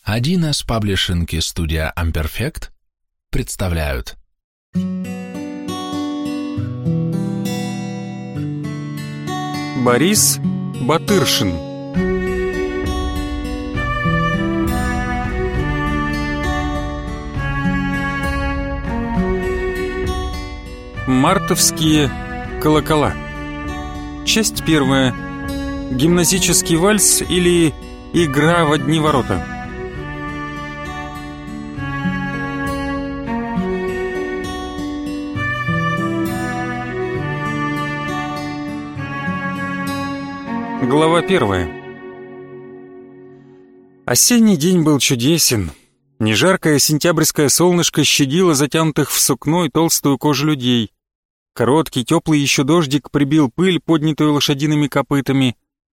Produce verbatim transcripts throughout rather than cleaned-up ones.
один эс паблишинг и студия Amperfect представляют. Борис Батыршин. Мартовские колокола. Часть первая. Гимназический вальс или игра в одни ворота. Глава первая. Осенний день был чудесен. Нежаркое сентябрьское солнышко щадило затянутых в сукно и толстую кожу людей. Короткий, теплый еще дождик прибил пыль, поднятую лошадиными копытами.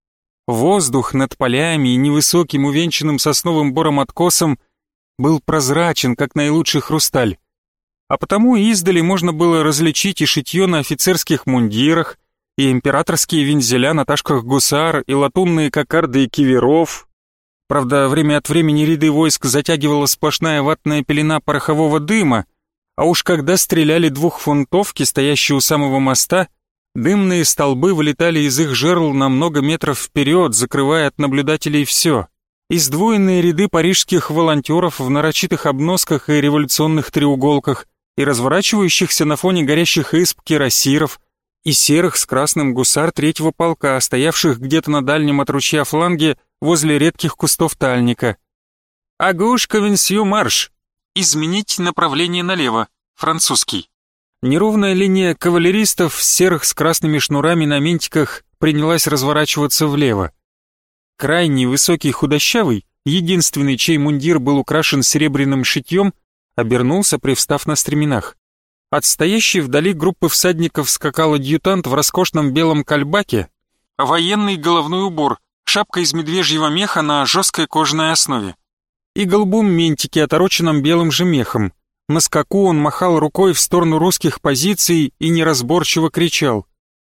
Воздух над полями и невысоким, увенчанным сосновым бором откосом был прозрачен, как наилучший хрусталь. А потому издали можно было различить и шитье на офицерских мундирах, и императорские вензеля на ташках гусар, и латунные кокарды и киверов. Правда, время от времени ряды войск затягивала сплошная ватная пелена порохового дыма, а уж когда стреляли двухфунтовки, стоящие у самого моста, дымные столбы вылетали из их жерл на много метров вперед, закрывая от наблюдателей все. И сдвоенные ряды парижских волонтеров в нарочитых обносках и революционных треуголках, и разворачивающихся на фоне горящих изб кирасиров, и серых с красным гусар третьего полка, стоявших где-то на дальнем от ручья фланге возле редких кустов тальника. «Агуш ковенсью марш!» «Изменить направление налево», французский. Неровная линия кавалеристов в серых с красными шнурами на ментиках принялась разворачиваться влево. Крайний высокий худощавый, единственный, чей мундир был украшен серебряным шитьем, обернулся, привстав на стременах. От стоящей вдали группы всадников скакал адъютант в роскошном белом кальбаке, военный головной убор, шапка из медвежьего меха на жесткой кожаной основе, и голубом ментике, отороченном белым же мехом. На скаку он махал рукой в сторону русских позиций и неразборчиво кричал.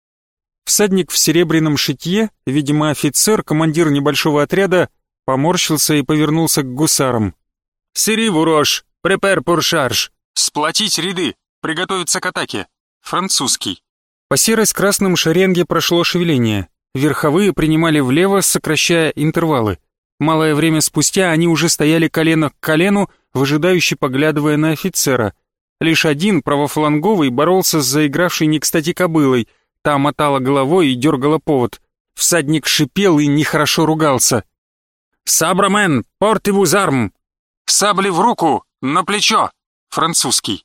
Всадник в серебряном шитье, видимо офицер, командир небольшого отряда, поморщился и повернулся к гусарам. «Сири вурош, препер пур шарж, сплотить ряды, приготовиться к атаке», французский. По серой с красным шеренге прошло шевеление. Верховые принимали влево, сокращая интервалы. Малое время спустя они уже стояли колено к колену, выжидающе поглядывая на офицера. Лишь один, правофланговый, боролся с заигравшей не кстати кобылой. Та мотала головой и дергала повод. Всадник шипел и нехорошо ругался. «Сабрамен, портивуз арм!» «Сабли в руку, на плечо!» французский.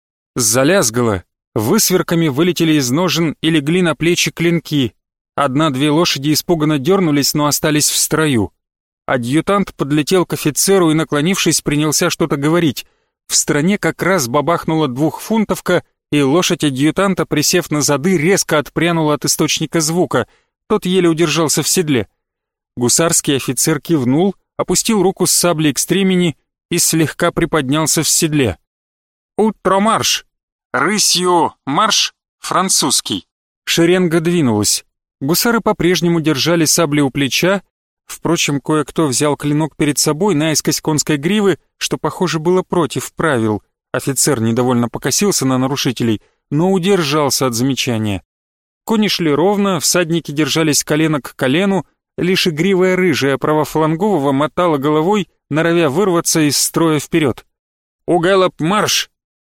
Залязгало. Высверками вылетели из ножен и легли на плечи клинки. Одна-две лошади испуганно дернулись, но остались в строю. Адъютант подлетел к офицеру и, наклонившись, принялся что-то говорить. В стороне как раз бабахнула двухфунтовка, и лошадь адъютанта, присев на зады, резко отпрянула от источника звука. Тот еле удержался в седле. Гусарский офицер кивнул, опустил руку с саблей к стремени и слегка приподнялся в седле. «Утро марш!» «Рысью марш!» французский. Шеренга двинулась. Гусары по-прежнему держали сабли у плеча. Впрочем, кое-кто взял клинок перед собой наискось конской гривы, что, похоже, было против правил. Офицер недовольно покосился на нарушителей, но удержался от замечания. Кони шли ровно, всадники держались колено к колену, лишь игривая рыжая правофлангового мотала головой, норовя вырваться из строя вперед. «У галоп марш!»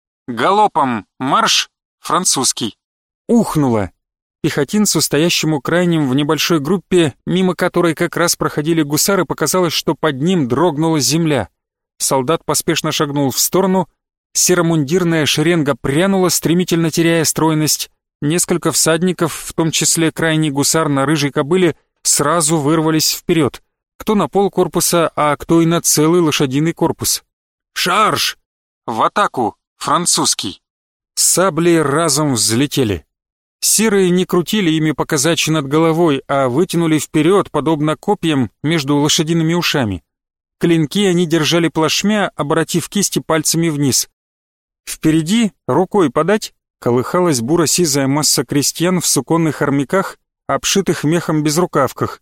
«Галопом марш!» французский. Ухнуло. Пехотинцу, стоящему крайним в небольшой группе, мимо которой как раз проходили гусары, показалось, что под ним дрогнула земля. Солдат поспешно шагнул в сторону, серомундирная шеренга прянула, стремительно теряя стройность. Несколько всадников, в том числе крайний гусар на рыжей кобыле, сразу вырвались вперед. Кто на пол корпуса, а кто и на целый лошадиный корпус. «Шарж! В атаку!» французский. Сабли разом взлетели. Серые не крутили ими по казачьи над головой, а вытянули вперед, подобно копьям, между лошадиными ушами. Клинки они держали плашмя, обратив кисти пальцами вниз. Впереди, рукой подать, колыхалась буро-сизая масса крестьян в суконных армяках, обшитых мехом безрукавках.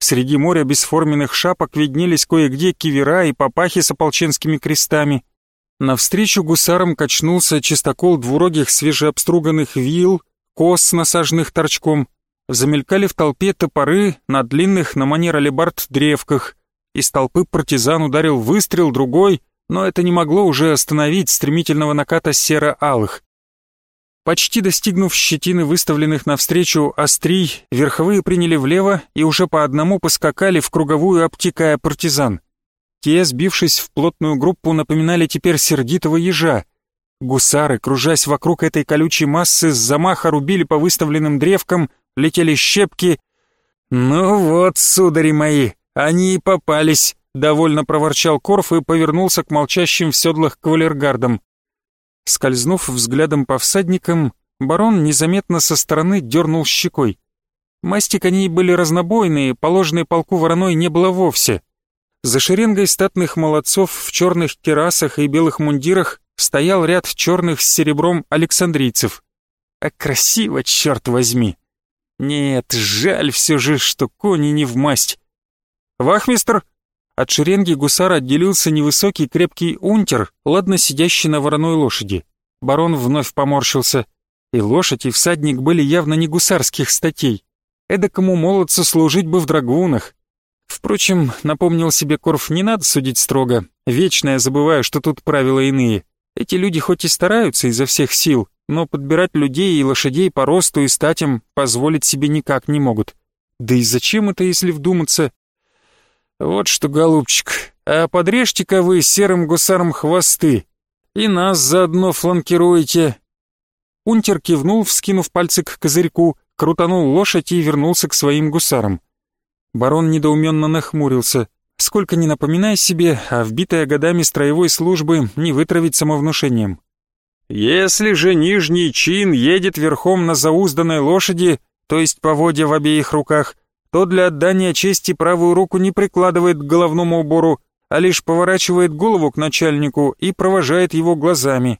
Среди моря бесформенных шапок виднелись кое-где кивера и папахи с ополченскими крестами. Навстречу гусарам качнулся чистокол двурогих свежеобструганных вил, кос, насаженных торчком. Замелькали в толпе топоры на длинных на манер алебард древках. Из толпы партизан ударил выстрел, другой, но это не могло уже остановить стремительного наката серо-алых. Почти достигнув щетины выставленных навстречу острий, верховые приняли влево и уже по одному поскакали в круговую, обтекая партизан. Те, сбившись в плотную группу, напоминали теперь сердитого ежа. Гусары, кружась вокруг этой колючей массы, с замаха рубили по выставленным древкам, летели щепки. «Ну вот, судари мои, они и попались», — довольно проворчал Корф и повернулся к молчащим в седлах кавалергардам. Скользнув взглядом по всадникам, барон незаметно со стороны дернул щекой. Масти коней были разнобойные, положенной полку вороной не было вовсе. За шеренгой статных молодцов в черных кирасах и белых мундирах стоял ряд черных с серебром александрийцев. А красиво, черт возьми! Нет, жаль все же, что кони не в масть. «Вахмистр!» От шеренги гусара отделился невысокий крепкий унтер, ладно сидящий на вороной лошади. Барон вновь поморщился. И лошадь, и всадник были явно не гусарских статей. Эдакому молодцу служить бы в драгунах. Впрочем, напомнил себе Корф, не надо судить строго. Вечно я забываю, что тут правила иные. Эти люди хоть и стараются изо всех сил, но подбирать людей и лошадей по росту и статям позволить себе никак не могут. Да и зачем это, если вдуматься? Вот что, голубчик, а подрежьте-ка вы серым гусарам хвосты, и нас заодно фланкируете. Унтер кивнул, вскинув пальцы к козырьку, крутанул лошадь и вернулся к своим гусарам. Барон недоуменно нахмурился. Сколько ни напоминай себе, а вбитая годами строевой службы не вытравить самовнушением. Если же нижний чин едет верхом на заузданной лошади, то есть поводья в обеих руках, то для отдания чести правую руку не прикладывает к головному убору, а лишь поворачивает голову к начальнику и провожает его глазами.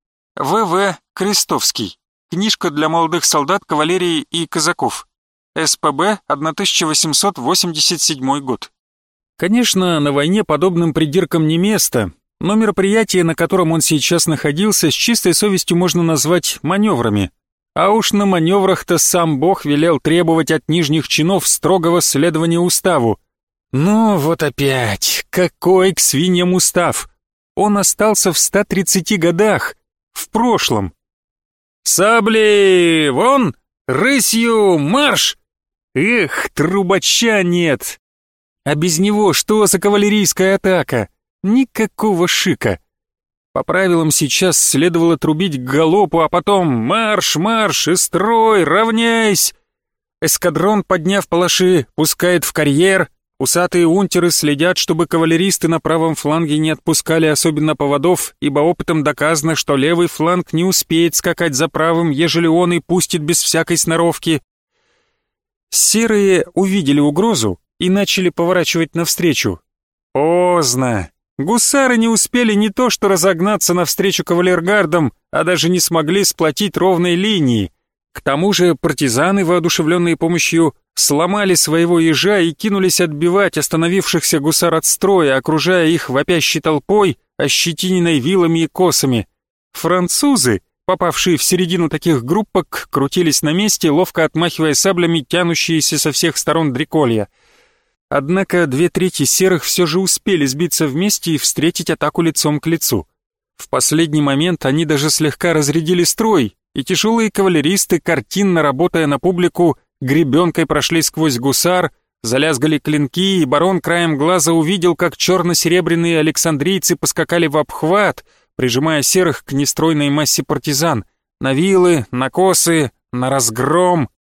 В В. Крестовский. Книжка для молодых солдат кавалерии и казаков. С П Б тысяча восемьсот восемьдесят седьмой год. Конечно, на войне подобным придиркам не место, но мероприятие, на котором он сейчас находился, с чистой совестью можно назвать маневрами. А уж на маневрах-то сам Бог велел требовать от нижних чинов строгого следования уставу. Ну вот опять, какой к свиньям устав? Он остался в ста тридцати годах, в прошлом. «Сабли вон! Рысью марш!» Эх, трубача нет! А без него что за кавалерийская атака? Никакого шика. По правилам сейчас следовало трубить к галопу, а потом марш, марш и строй, равняйсь. Эскадрон, подняв палаши, пускает в карьер. Усатые унтеры следят, чтобы кавалеристы на правом фланге не отпускали особенно поводов, ибо опытом доказано, что левый фланг не успеет скакать за правым, ежели он и пустит без всякой сноровки. Серые увидели угрозу и начали поворачивать навстречу. Поздно. Гусары не успели не то что разогнаться навстречу кавалергардам, а даже не смогли сплотить ровной линии. К тому же партизаны, воодушевленные помощью, сломали своего ежа и кинулись отбивать остановившихся гусар от строя, окружая их вопящей толпой, ощетиненной вилами и косами. Французы, попавшие в середину таких группок, крутились на месте, ловко отмахивая саблями тянущиеся со всех сторон дреколья. Однако две трети серых все же успели сбиться вместе и встретить атаку лицом к лицу. В последний момент они даже слегка разрядили строй, и тяжелые кавалеристы, картинно работая на публику, гребенкой прошли сквозь гусар, залязгали клинки, и барон краем глаза увидел, как черно-серебряные александрийцы поскакали в обхват, прижимая серых к нестройной массе партизан, на вилы, на косы, на разгром.